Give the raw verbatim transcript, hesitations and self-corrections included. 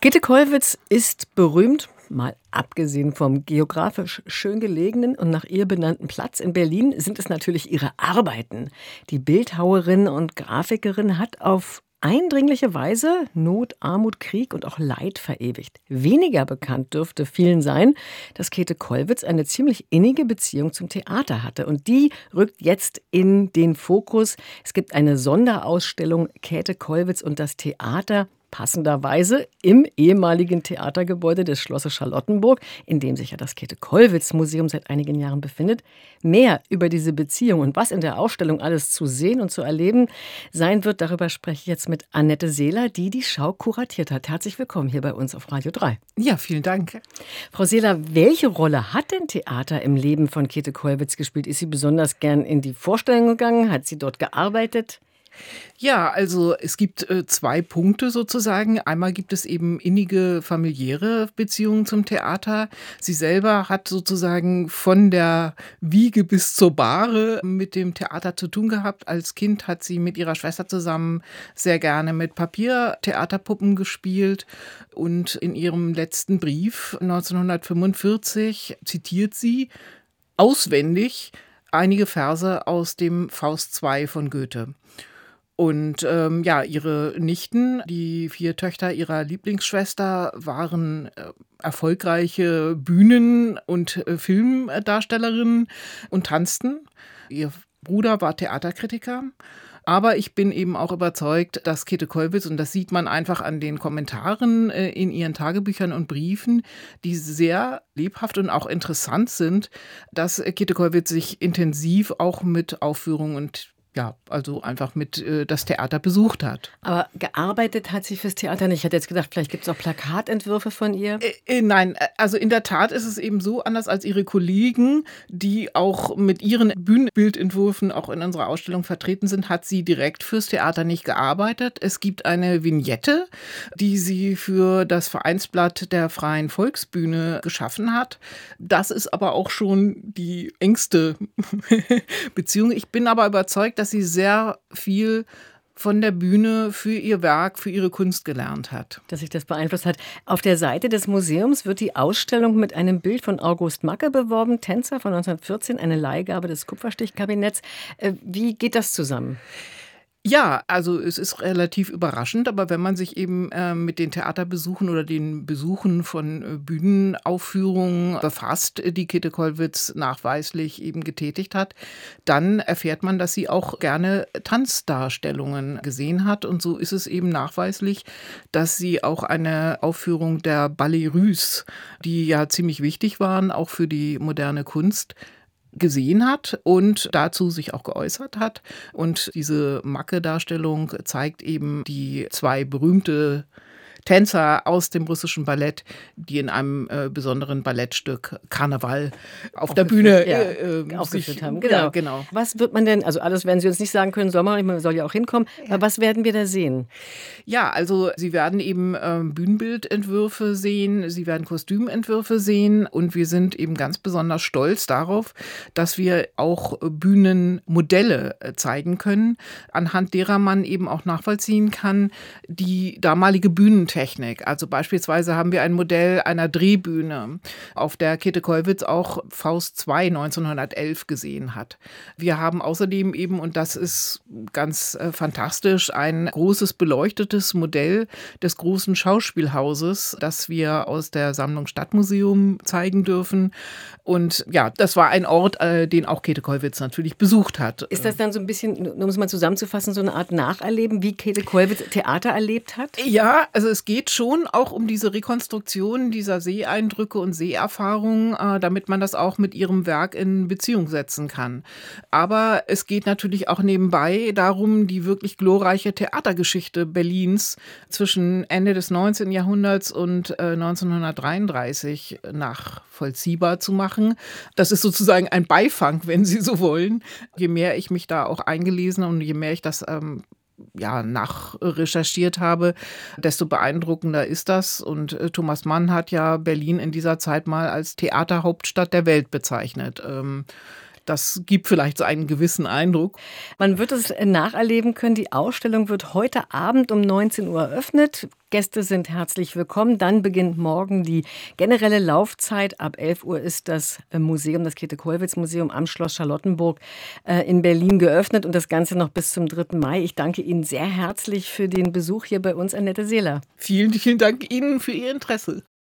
Käthe Kollwitz ist berühmt, mal abgesehen vom geografisch schön gelegenen und nach ihr benannten Platz in Berlin, sind es natürlich ihre Arbeiten. Die Bildhauerin und Grafikerin hat auf eindringliche Weise Not, Armut, Krieg und auch Leid verewigt. Weniger bekannt dürfte vielen sein, dass Käthe Kollwitz eine ziemlich innige Beziehung zum Theater hatte. Und die rückt jetzt in den Fokus. Es gibt eine Sonderausstellung Käthe Kollwitz und das Theater, passenderweise im ehemaligen Theatergebäude des Schlosses Charlottenburg, in dem sich ja das Käthe-Kollwitz-Museum seit einigen Jahren befindet. Mehr über diese Beziehung und was in der Ausstellung alles zu sehen und zu erleben sein wird, darüber spreche ich jetzt mit Annette Seeler, die die Schau kuratiert hat. Herzlich willkommen hier bei uns auf Radio drei. Ja, vielen Dank. Frau Seeler, welche Rolle hat denn Theater im Leben von Käthe Kollwitz gespielt? Ist sie besonders gern in die Vorstellung gegangen? Hat sie dort gearbeitet? Ja, also es gibt äh, zwei Punkte sozusagen. Einmal gibt es eben innige familiäre Beziehungen zum Theater. Sie selber hat sozusagen von der Wiege bis zur Bahre mit dem Theater zu tun gehabt. Als Kind hat sie mit ihrer Schwester zusammen sehr gerne mit Papiertheaterpuppen gespielt. Und in ihrem letzten Brief neunzehnhundertfünfundvierzig zitiert sie auswendig einige Verse aus dem Faust zwei von Goethe. Und ähm, ja, ihre Nichten, die vier Töchter ihrer Lieblingsschwester, waren äh, erfolgreiche Bühnen- und äh, Filmdarstellerinnen und tanzten. Ihr Bruder war Theaterkritiker. Aber ich bin eben auch überzeugt, dass Käthe Kollwitz, und das sieht man einfach an den Kommentaren äh, in ihren Tagebüchern und Briefen, die sehr lebhaft und auch interessant sind, dass äh, Käthe Kollwitz sich intensiv auch mit Aufführungen und ja, also einfach mit äh, das Theater besucht hat. Aber gearbeitet hat sie fürs Theater nicht. Ich hatte jetzt gedacht, vielleicht gibt es auch Plakatentwürfe von ihr. Äh, äh, nein, also in der Tat ist es eben so, anders als ihre Kollegen, die auch mit ihren Bühnenbildentwürfen auch in unserer Ausstellung vertreten sind, hat sie direkt fürs Theater nicht gearbeitet. Es gibt eine Vignette, die sie für das Vereinsblatt der Freien Volksbühne geschaffen hat. Das ist aber auch schon die engste Beziehung. Ich bin aber überzeugt, dass dass sie sehr viel von der Bühne für ihr Werk, für ihre Kunst gelernt hat. Dass sich das beeinflusst hat. Auf der Seite des Museums wird die Ausstellung mit einem Bild von August Macke beworben, Tänzer von neunzehnhundertvierzehn, eine Leihgabe des Kupferstichkabinetts. Wie geht das zusammen? Ja, also es ist relativ überraschend, aber wenn man sich eben äh, mit den Theaterbesuchen oder den Besuchen von äh, Bühnenaufführungen befasst, die Käthe Kollwitz nachweislich eben getätigt hat, dann erfährt man, dass sie auch gerne Tanzdarstellungen gesehen hat. Und so ist es eben nachweislich, dass sie auch eine Aufführung der Ballets Russes, die ja ziemlich wichtig waren, auch für die moderne Kunst, gesehen hat und dazu sich auch geäußert hat. Und diese Macke-Darstellung zeigt eben die zwei berühmte Tänzer aus dem russischen Ballett, die in einem äh, besonderen Ballettstück Karneval auf der Bühne ja, äh, äh, aufgeführt sich, haben. Genau. Ja, genau. Was wird man denn, also alles werden Sie uns nicht sagen können, soll man, man soll ja auch hinkommen, aber was werden wir da sehen? Ja, also Sie werden eben äh, Bühnenbildentwürfe sehen, Sie werden Kostümentwürfe sehen und wir sind eben ganz besonders stolz darauf, dass wir auch Bühnenmodelle äh, zeigen können, anhand derer man eben auch nachvollziehen kann, die damalige Bühnentechnik. Also beispielsweise haben wir ein Modell einer Drehbühne, auf der Käthe Kollwitz auch Faust zwei neunzehnhundertelf gesehen hat. Wir haben außerdem eben, und das ist ganz äh, fantastisch, ein großes beleuchtetes Modell des großen Schauspielhauses, das wir aus der Sammlung Stadtmuseum zeigen dürfen. Und ja, das war ein Ort, äh, den auch Käthe Kollwitz natürlich besucht hat. Ist das dann so ein bisschen, um es mal zusammenzufassen, so eine Art Nacherleben, wie Käthe Kollwitz Theater erlebt hat? Ja, also es geht schon auch um diese Rekonstruktion dieser Seeeindrücke und Seherfahrungen, äh, damit man das auch mit ihrem Werk in Beziehung setzen kann. Aber es geht natürlich auch nebenbei darum, die wirklich glorreiche Theatergeschichte Berlins zwischen Ende des neunzehnten Jahrhunderts und äh, neunzehnhundertdreiunddreißig nachvollziehbar zu machen. Das ist sozusagen ein Beifang, wenn Sie so wollen. Je mehr ich mich da auch eingelesen und je mehr ich das ähm, ja, nachrecherchiert habe, desto beeindruckender ist das. Und äh, Thomas Mann hat ja Berlin in dieser Zeit mal als Theaterhauptstadt der Welt bezeichnet. Ähm, Das gibt vielleicht so einen gewissen Eindruck. Man wird es nacherleben können. Die Ausstellung wird heute Abend um neunzehn Uhr eröffnet. Gäste sind herzlich willkommen. Dann beginnt morgen die generelle Laufzeit. Ab elf Uhr ist das Museum, das Käthe-Kollwitz-Museum am Schloss Charlottenburg in Berlin geöffnet und das Ganze noch bis zum dritten Mai. Ich danke Ihnen sehr herzlich für den Besuch hier bei uns, Annette Seeler. Vielen, vielen Dank Ihnen für Ihr Interesse.